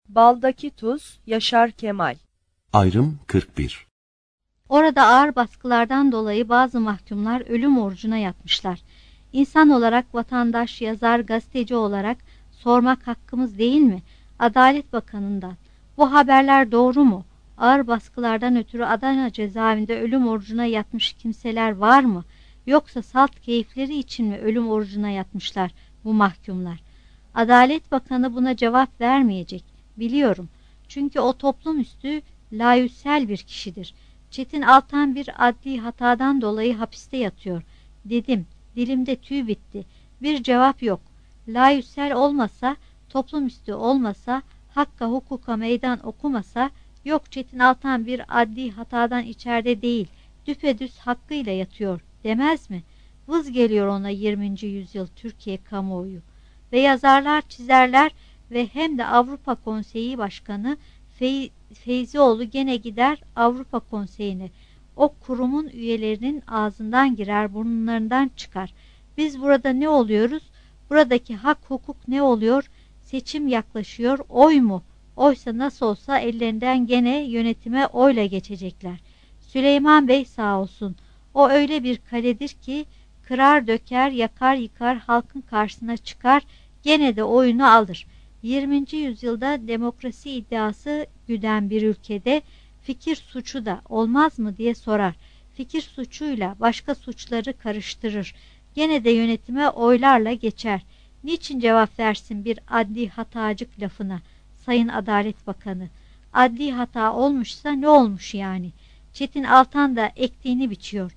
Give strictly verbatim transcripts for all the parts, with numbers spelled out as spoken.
Baldaki tuz, Yaşar Kemal. Ayrım kırk bir. Orada ağır baskılardan dolayı bazı mahkumlar ölüm orucuna yatmışlar. İnsan olarak, vatandaş, yazar, gazeteci olarak sormak hakkımız değil mi? Adalet Bakanı'ndan. Bu haberler doğru mu? Ağır baskılardan ötürü Adana cezaevinde ölüm orucuna yatmış kimseler var mı? Yoksa salt keyifleri için mi ölüm orucuna yatmışlar bu mahkumlar? Adalet Bakanı buna cevap vermeyecek. Biliyorum. Çünkü o toplum üstü layüsel bir kişidir. Çetin Altan bir adli hatadan dolayı hapiste yatıyor. Dedim. Dilimde tüy bitti. Bir cevap yok. Layüsel olmasa, toplum üstü olmasa, hakka hukuka meydan okumasa, yok Çetin Altan bir adli hatadan içeride değil, düpedüz hakkıyla yatıyor demez mi? Vız geliyor ona yirminci yüzyıl Türkiye kamuoyu. Ve yazarlar, çizerler ve hem de Avrupa Konseyi Başkanı Fey Feyzioğlu gene gider Avrupa Konseyi'ne. O kurumun üyelerinin ağzından girer, burnlarından çıkar. Biz burada ne oluyoruz? Buradaki hak hukuk ne oluyor? Seçim yaklaşıyor, oy mu? Oysa nasıl olsa ellerinden gene yönetime oyla geçecekler. Süleyman Bey sağ olsun. O öyle bir kaledir ki kırar döker, yakar yıkar, halkın karşısına çıkar, gene de oyunu alır. yirminci yüzyılda demokrasi iddiası güden bir ülkede fikir suçu da olmaz mı diye sorar. Fikir suçuyla başka suçları karıştırır. Gene de yönetime oylarla geçer. Niçin cevap versin bir adli hatacık lafına, Sayın Adalet Bakanı? Adli hata olmuşsa ne olmuş yani? Çetin Altan da ektiğini biçiyor.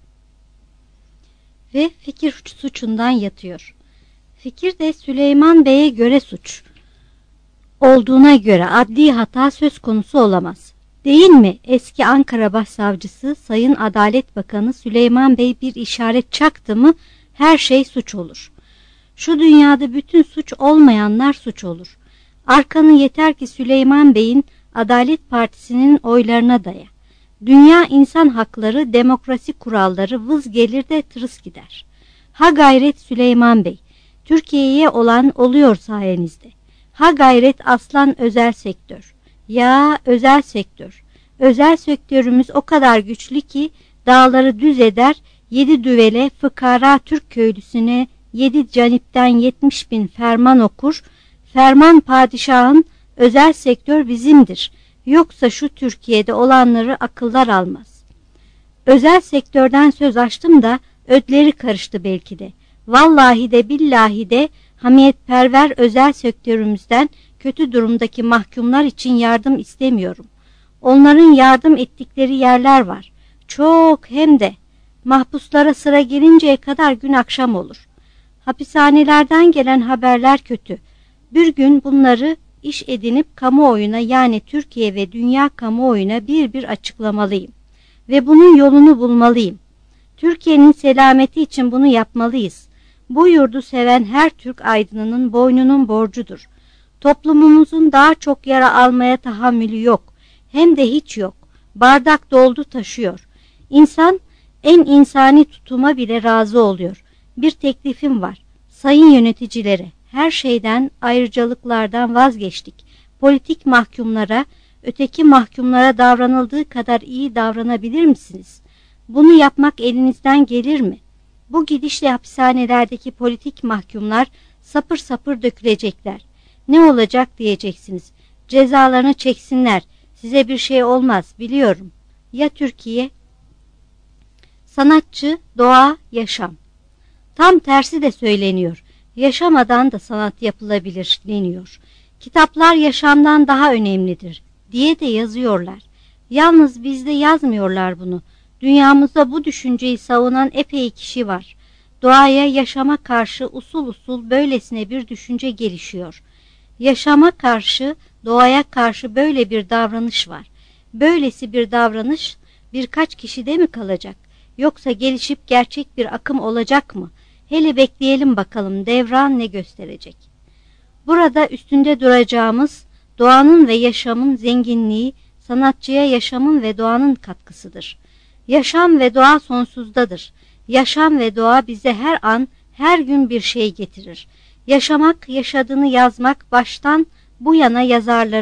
Ve fikir suçundan yatıyor. Fikir de Süleyman Bey'e göre suç olduğuna göre adli hata söz konusu olamaz. Değil mi eski Ankara Başsavcısı Sayın Adalet Bakanı Süleyman Bey bir işaret çaktı mı her şey suç olur. Şu dünyada bütün suç olmayanlar suç olur. Arkanı yeter ki Süleyman Bey'in Adalet Partisi'nin oylarına daya. Dünya insan hakları, demokrasi kuralları vız gelir de tırıs gider. Ha gayret Süleyman Bey, Türkiye'ye olan oluyor sayenizde. Ha gayret aslan özel sektör. Ya özel sektör. Özel sektörümüz o kadar güçlü ki dağları düz eder, yedi düvele fıkara Türk köylüsüne yedi canipten yetmiş bin ferman okur. Ferman padişahın, özel sektör bizimdir. Yoksa şu Türkiye'de olanları akıllar almaz. Özel sektörden söz açtım da ödleri karıştı belki de. Vallahi de billahi de hamiyetperver özel sektörümüzden kötü durumdaki mahkumlar için yardım istemiyorum. Onların yardım ettikleri yerler var. Çok hem de mahpuslara sıra gelinceye kadar gün akşam olur. Hapishanelerden gelen haberler kötü. Bir gün bunları iş edinip kamuoyuna yani Türkiye ve dünya kamuoyuna bir bir açıklamalıyım. Ve bunun yolunu bulmalıyım. Türkiye'nin selameti için bunu yapmalıyız. Bu yurdu seven her Türk aydınının boynunun borcudur. Toplumumuzun daha çok yara almaya tahammülü yok. Hem de hiç yok. Bardak doldu taşıyor. İnsan en insani tutuma bile razı oluyor. Bir teklifim var. Sayın yöneticilere, her şeyden, ayrıcalıklardan vazgeçtik. Politik mahkumlara, öteki mahkumlara davranıldığı kadar iyi davranabilir misiniz? Bunu yapmak elinizden gelir mi? Bu gidişle hapishanelerdeki politik mahkumlar sapır sapır dökülecekler. Ne olacak diyeceksiniz. Cezalarını çeksinler. Size bir şey olmaz biliyorum. Ya Türkiye? Sanatçı, doğa, yaşam. Tam tersi de söyleniyor. Yaşamadan da sanat yapılabilir deniyor. Kitaplar yaşamdan daha önemlidir diye de yazıyorlar. Yalnız bizde yazmıyorlar bunu. Dünyamızda bu düşünceyi savunan epey kişi var. Doğaya, yaşama karşı usul usul böylesine bir düşünce gelişiyor. Yaşama karşı, doğaya karşı böyle bir davranış var. Böylesi bir davranış birkaç kişide mi kalacak? Yoksa gelişip gerçek bir akım olacak mı? Hele bekleyelim bakalım devran ne gösterecek. Burada üstünde duracağımız doğanın ve yaşamın zenginliği sanatçıya yaşamın ve doğanın katkısıdır. Yaşam ve doğa sonsuzdadır. Yaşam ve doğa bize her an, her gün bir şey getirir. Yaşamak, yaşadığını yazmak baştan bu yana yazarların,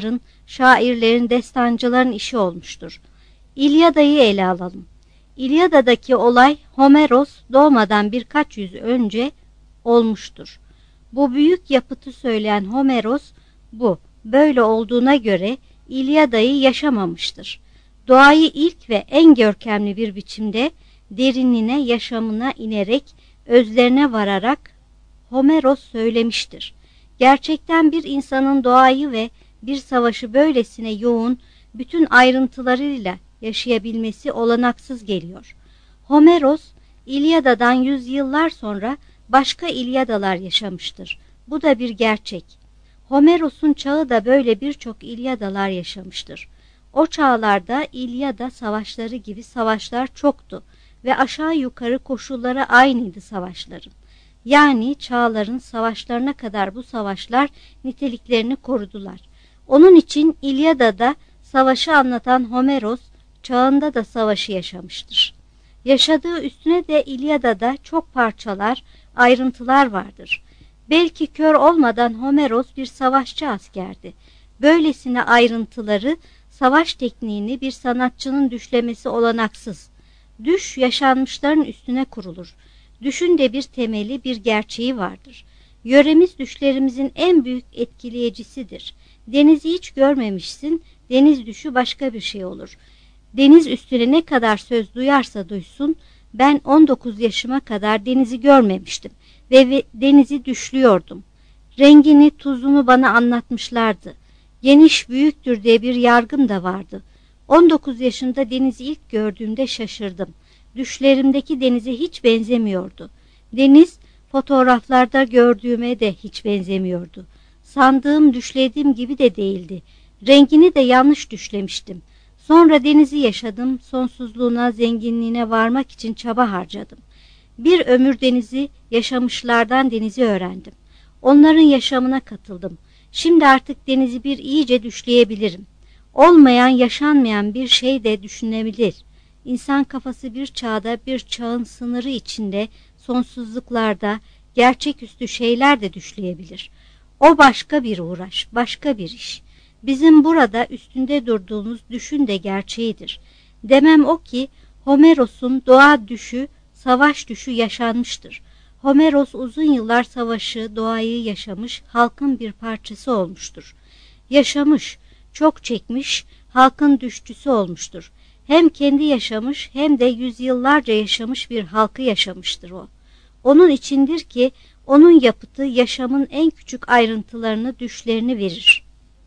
şairlerin, destancıların işi olmuştur. İlyada'yı ele alalım. İlyada'daki olay Homeros doğmadan birkaç yüz önce olmuştur. Bu büyük yapıtı söyleyen Homeros bu, böyle olduğuna göre İlyada'yı yaşamamıştır. Doğayı ilk ve en görkemli bir biçimde derinliğine, yaşamına inerek, özlerine vararak Homeros söylemiştir. Gerçekten bir insanın doğayı ve bir savaşı böylesine yoğun, bütün ayrıntılarıyla yaşayabilmesi olanaksız geliyor. Homeros, İlyada'dan yüzyıllar sonra başka İlyadalar yaşamıştır. Bu da bir gerçek. Homeros'un çağı da böyle birçok İlyadalar yaşamıştır. O çağlarda İlyada savaşları gibi savaşlar çoktu ve aşağı yukarı koşulları aynıydı savaşların. Yani çağların savaşlarına kadar bu savaşlar niteliklerini korudular. Onun için İlyada'da savaşı anlatan Homeros, çağında da savaşı yaşamıştır. Yaşadığı üstüne de İlyada'da çok parçalar, ayrıntılar vardır. Belki kör olmadan Homeros bir savaşçı askerdi. Böylesine ayrıntıları, savaş tekniğini bir sanatçının düşlemesi olanaksız. Düş yaşanmışların üstüne kurulur. Düşün de bir temeli, bir gerçeği vardır. Yöremiz düşlerimizin en büyük etkileyicisidir. Denizi hiç görmemişsin, deniz düşü başka bir şey olur. Deniz üstüne ne kadar söz duyarsa duysun, ben on dokuz yaşıma kadar denizi görmemiştim ve, ve denizi düşlüyordum. Rengini, tuzunu bana anlatmışlardı. Geniş, büyüktür diye bir yargım da vardı. on dokuz yaşında denizi ilk gördüğümde şaşırdım. Düşlerimdeki denize hiç benzemiyordu. Deniz, fotoğraflarda gördüğüme de hiç benzemiyordu. Sandığım, düşlediğim gibi de değildi. Rengini de yanlış düşlemiştim. Sonra denizi yaşadım, sonsuzluğuna, zenginliğine varmak için çaba harcadım. Bir ömür denizi, yaşamışlardan denizi öğrendim. Onların yaşamına katıldım. Şimdi artık denizi bir iyice düşleyebilirim. Olmayan, yaşanmayan bir şey de düşünebilir. İnsan kafası bir çağda, bir çağın sınırı içinde, sonsuzluklarda, gerçeküstü şeyler de düşleyebilir. O başka bir uğraş, başka bir iş. Bizim burada üstünde durduğumuz düşün de gerçeğidir. Demem o ki, Homeros'un doğa düşü, savaş düşü yaşanmıştır. Homeros uzun yıllar savaşı, doğayı yaşamış, halkın bir parçası olmuştur. Yaşamış, çok çekmiş, halkın düşçüsü olmuştur. Hem kendi yaşamış hem de yüzyıllarca yaşamış bir halkı yaşamıştır o. Onun içindir ki onun yapıtı yaşamın en küçük ayrıntılarını, düşlerini verir.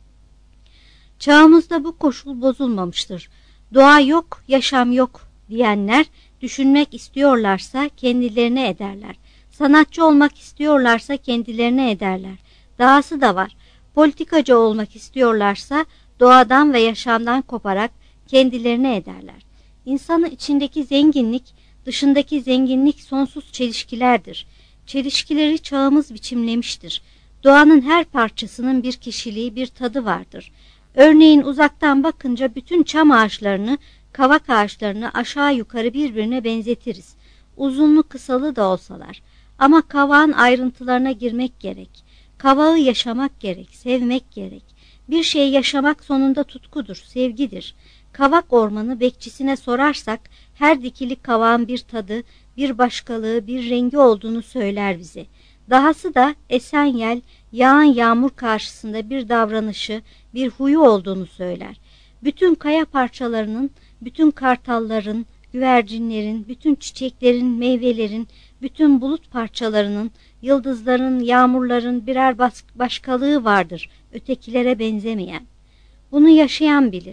Çağımızda bu koşul bozulmamıştır. Doğa yok, yaşam yok diyenler düşünmek istiyorlarsa kendilerine ederler. Sanatçı olmak istiyorlarsa kendilerine ederler. Dahası da var. Politikacı olmak istiyorlarsa doğadan ve yaşamdan koparak kendilerine ederler. İnsanın içindeki zenginlik, dışındaki zenginlik sonsuz çelişkilerdir. Çelişkileri çağımız biçimlemiştir. Doğanın her parçasının bir kişiliği, bir tadı vardır. Örneğin uzaktan bakınca bütün çam ağaçlarını, kavak ağaçlarını aşağı yukarı birbirine benzetiriz. Uzunlu kısalı da olsalar. Ama kavağın ayrıntılarına girmek gerek. Kavağı yaşamak gerek, sevmek gerek. Bir şey yaşamak sonunda tutkudur, sevgidir. Kavak ormanı bekçisine sorarsak her dikili kavağın bir tadı, bir başkalığı, bir rengi olduğunu söyler bize. Dahası da esen yel, yağan yağmur karşısında bir davranışı, bir huyu olduğunu söyler. Bütün kaya parçalarının, bütün kartalların, güvercinlerin, bütün çiçeklerin, meyvelerin, bütün bulut parçalarının, yıldızların, yağmurların birer başkalığı vardır, ötekilere benzemeyen. Bunu yaşayan bilir.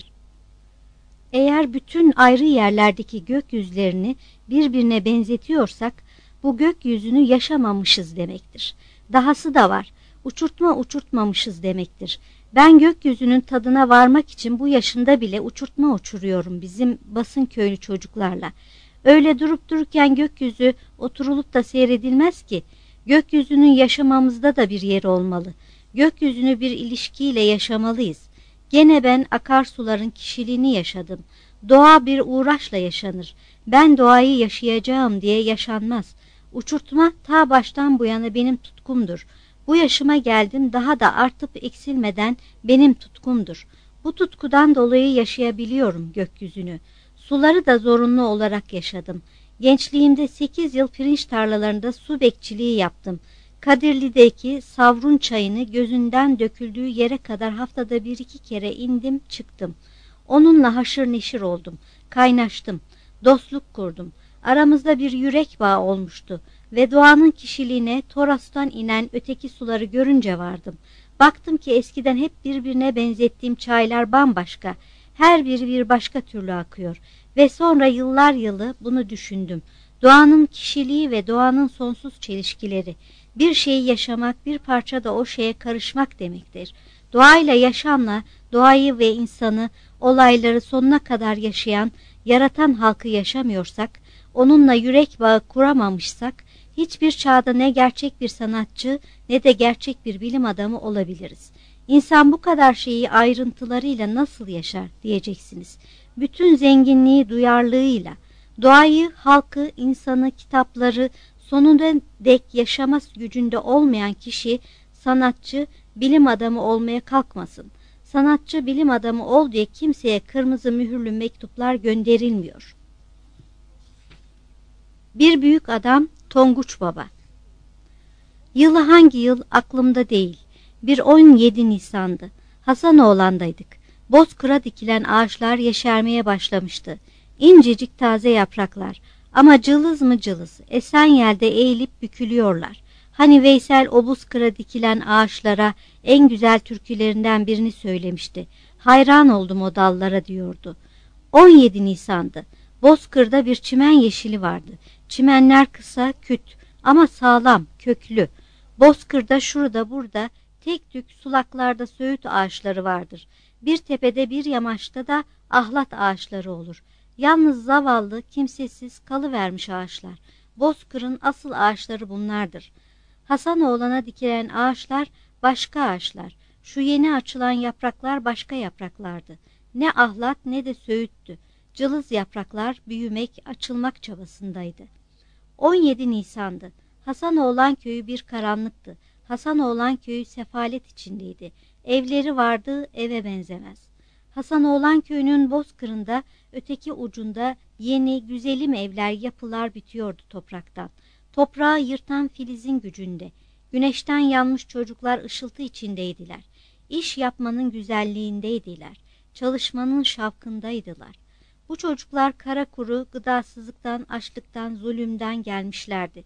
Eğer bütün ayrı yerlerdeki gökyüzlerini birbirine benzetiyorsak, bu gökyüzünü yaşamamışız demektir. Dahası da var, uçurtma uçurtmamışız demektir. Ben gökyüzünün tadına varmak için bu yaşında bile uçurtma uçuruyorum bizim basın köylü çocuklarla. Öyle durup dururken gökyüzü oturulup da seyredilmez ki. Gökyüzünün yaşamamızda da bir yeri olmalı. Gökyüzünü bir ilişkiyle yaşamalıyız. Gene ben akarsuların kişiliğini yaşadım. Doğa bir uğraşla yaşanır. Ben doğayı yaşayacağım diye yaşanmaz. Uçurtma ta baştan bu yana benim tutkumdur. Bu yaşıma geldim, daha da artıp eksilmeden benim tutkumdur. Bu tutkudan dolayı yaşayabiliyorum gökyüzünü. Suları da zorunlu olarak yaşadım. Gençliğimde sekiz yıl pirinç tarlalarında su bekçiliği yaptım. Kadirli'deki Savrun çayını gözünden döküldüğü yere kadar haftada bir iki kere indim çıktım. Onunla haşır neşir oldum, kaynaştım, dostluk kurdum. Aramızda bir yürek bağı olmuştu ve doğanın kişiliğine Toros'tan inen öteki suları görünce vardım. Baktım ki eskiden hep birbirine benzettiğim çaylar bambaşka, her biri bir başka türlü akıyor ve sonra yıllar yılı bunu düşündüm. Doğanın kişiliği ve doğanın sonsuz çelişkileri, bir şeyi yaşamak, bir parça da o şeye karışmak demektir. Doğayla, yaşamla, doğayı ve insanı, olayları sonuna kadar yaşayan, yaratan halkı yaşamıyorsak, onunla yürek bağı kuramamışsak, hiçbir çağda ne gerçek bir sanatçı ne de gerçek bir bilim adamı olabiliriz. İnsan bu kadar şeyi ayrıntılarıyla nasıl yaşar diyeceksiniz. Bütün zenginliği duyarlılığıyla, doğayı, halkı, insanı, kitapları sonuna dek yaşama gücünde olmayan kişi, sanatçı, bilim adamı olmaya kalkmasın. Sanatçı, bilim adamı ol diye kimseye kırmızı mühürlü mektuplar gönderilmiyor. Bir büyük adam Tonguç Baba. Yılı hangi yıl aklımda değil. Bir on yedi Nisan'dı. Hasanoğlan'daydık. Bozkır'a dikilen ağaçlar yeşermeye başlamıştı. İncecik taze yapraklar ama cılız mı cılız, esen yelde eğilip bükülüyorlar. Hani Veysel o Bozkır'a dikilen ağaçlara en güzel türkülerinden birini söylemişti. Hayran oldum o dallara diyordu. on yedi Nisan'dı. Bozkır'da bir çimen yeşili vardı. Çimenler kısa, küt ama sağlam, köklü. Bozkır'da şurada burada tek tük sulaklarda söğüt ağaçları vardır. Bir tepede bir yamaçta da ahlat ağaçları olur. Yalnız zavallı, kimsesiz kalıvermiş ağaçlar. Bozkır'ın asıl ağaçları bunlardır. Hasanoğlan'a dikilen ağaçlar başka ağaçlar. Şu yeni açılan yapraklar başka yapraklardı. Ne ahlat ne de söğüttü. Cılız yapraklar büyümek, açılmak çabasındaydı. on yedi Nisan'dı. Hasanoğlan köyü bir karanlıktı. Hasanoğlan köyü sefalet içindeydi. Evleri vardı, eve benzemez. Hasanoğlan köyünün bozkırında, öteki ucunda yeni, güzelim evler, yapılar bitiyordu topraktan. Toprağı yırtan filizin gücünde. Güneşten yanmış çocuklar ışıltı içindeydiler. İş yapmanın güzelliğindeydiler. Çalışmanın şavkındaydılar. Bu çocuklar kara kuru, gıdasızlıktan, açlıktan, zulümden gelmişlerdi.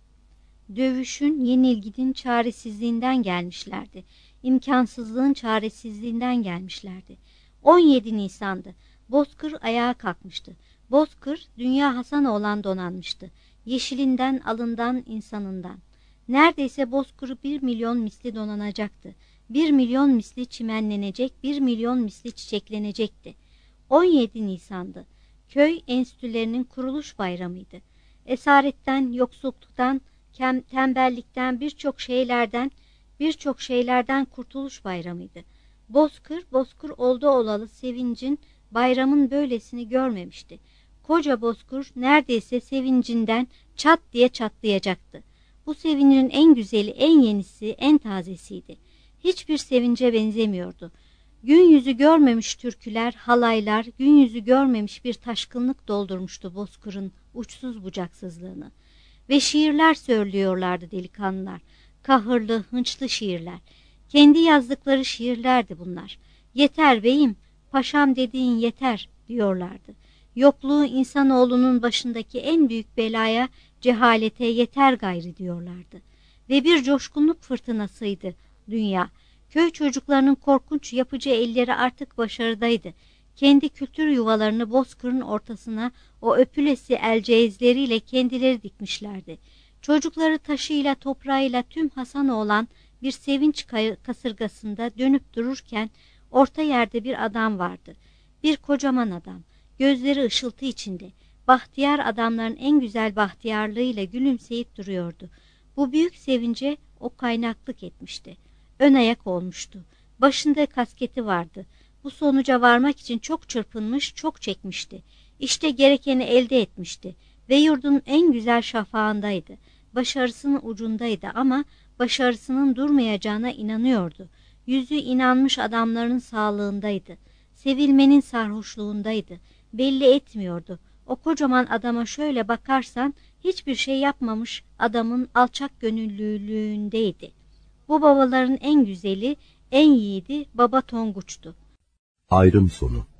Dövüşün, yenilginin çaresizliğinden gelmişlerdi. İmkansızlığın çaresizliğinden gelmişlerdi. on yedi Nisan'dı. Bozkır ayağa kalkmıştı. Bozkır, dünya Hasanoğlan donanmıştı. Yeşilinden, alından, insanından. Neredeyse Bozkır'ı bir milyon misli donanacaktı. Bir milyon misli çimenlenecek, bir milyon misli çiçeklenecekti. on yedi Nisan'dı. Köy enstitülerinin kuruluş bayramıydı. Esaretten, yoksulluktan, tembellikten, birçok şeylerden, birçok şeylerden kurtuluş bayramıydı. Bozkır, Bozkır oldu olalı sevincin, bayramın böylesini görmemişti. Koca Bozkır neredeyse sevincinden çat diye çatlayacaktı. Bu sevincin en güzeli, en yenisi, en tazesiydi. Hiçbir sevince benzemiyordu. Gün yüzü görmemiş türküler, halaylar, gün yüzü görmemiş bir taşkınlık doldurmuştu Bozkır'ın uçsuz bucaksızlığını. Ve şiirler söylüyorlardı delikanlılar. Kahırlı, hınçlı şiirler. Kendi yazdıkları şiirlerdi bunlar. Yeter beyim, paşam dediğin yeter diyorlardı. Yokluğu insanoğlunun başındaki en büyük belaya, cehalete yeter gayri diyorlardı. Ve bir coşkunluk fırtınasıydı dünya. Köy çocuklarının korkunç yapıcı elleri artık başarıdaydı. Kendi kültür yuvalarını Bozkır'ın ortasına o öpülesi elceğizleriyle kendileri dikmişlerdi. Çocukları taşıyla toprağıyla tüm Hasanoğlan bir sevinç kasırgasında dönüp dururken orta yerde bir adam vardı. Bir kocaman adam, gözleri ışıltı içinde, bahtiyar adamların en güzel bahtiyarlığıyla gülümseyip duruyordu. Bu büyük sevince o kaynaklık etmişti. Ön ayak olmuştu. Başında kasketi vardı. Bu sonuca varmak için çok çırpınmış, çok çekmişti. İşte gerekeni elde etmişti ve yurdun en güzel şafağındaydı. Başarısının ucundaydı ama başarısının durmayacağına inanıyordu. Yüzü inanmış adamların sağlığındaydı. Sevilmenin sarhoşluğundaydı. Belli etmiyordu. O kocaman adama şöyle bakarsan hiçbir şey yapmamış adamın alçak gönüllülüğündeydi. Bu babaların en güzeli, en yiğidi Baba Tonguç'tu. Ayrım sonu.